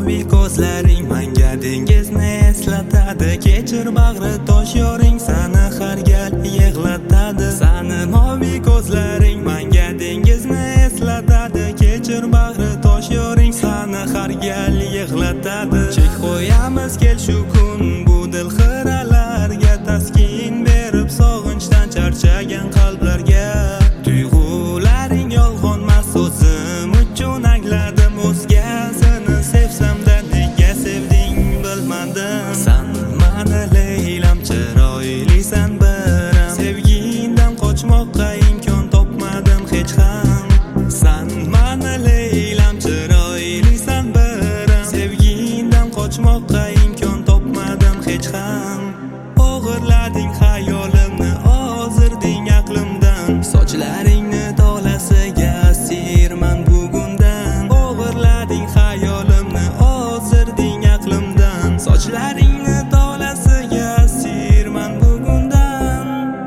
moviy ko'zlaring menga dengizni eslatadi. Kechir bag'ri tosh yoring sani har gal yig'latadi. Sani moviy ko'zlaring menga dengizni eslatadi. Kechir bag'ri tosh yoring sani har gal yig'latadi. Chek qo'yamiz kel shu kun bu dil xiralarga, taskin berib sog'inchdan charchagan qalblarga. Tuyg'ularing yolg'onmas, o'zim uchun angladim. O'zgasini sevsam-da nega sevding bilmadim. San mani Leylam, chiroylisan biram. Sevgingdan qochmoqqa imkon topmadim hech ham. San mani Leylam, chiroylisan biram. Sevgingdan qochmoqqa imkon topmadim hech ham. O'g'irlading hayolimni, ozirding aqlimdan. Sochlaringni tolasiga asirman bugundan. O'g'irlading hayolimni, ozirding aqlimdan. Sochlaringni tolasiga asirman bugundan.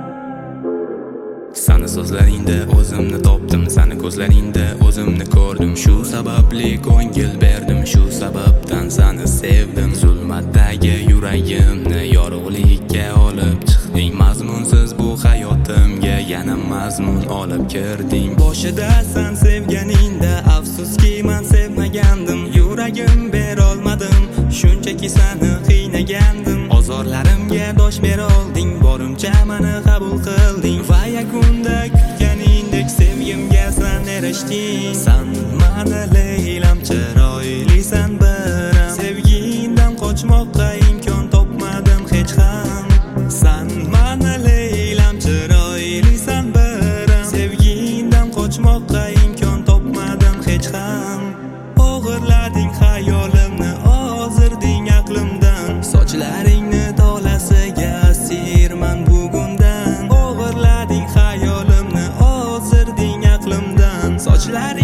Sani so'zlaringda o'zimni topdim, sani ko'zlaringda o'zimni ko'rdim. Shu sababli ko'ngil berdim, shu sababdan sani sevdim. Zulmatdagi yuragimni yorug'likka olib chiqding. Mazmunsiz bu hayotimga yana mazmun olib kirding. Boshida san sevganingda afsuski men sevmagandim. Yuragim berolmadim, shunchaki sani qiynagandim. Ozorlarimga dosh bera olding, borimcha meni qabul qilding. Va yakunda kutganingdek sevgimga san erishding. San mani Leylam, chiroylisan biram. Sevgingdan qochmoqqa imkon topmadim hech ham. San mani Leylam, chiroylisan biram. Sevgingdan qochmoqqa imkon topmadim hech ham. O'g'irlading hayolimni, ozirding aqlimdan. Sochlaringni tolasiga asirman bugundan. O'g'irlading hayolimni, ozirding aqlimdan. Sochlaring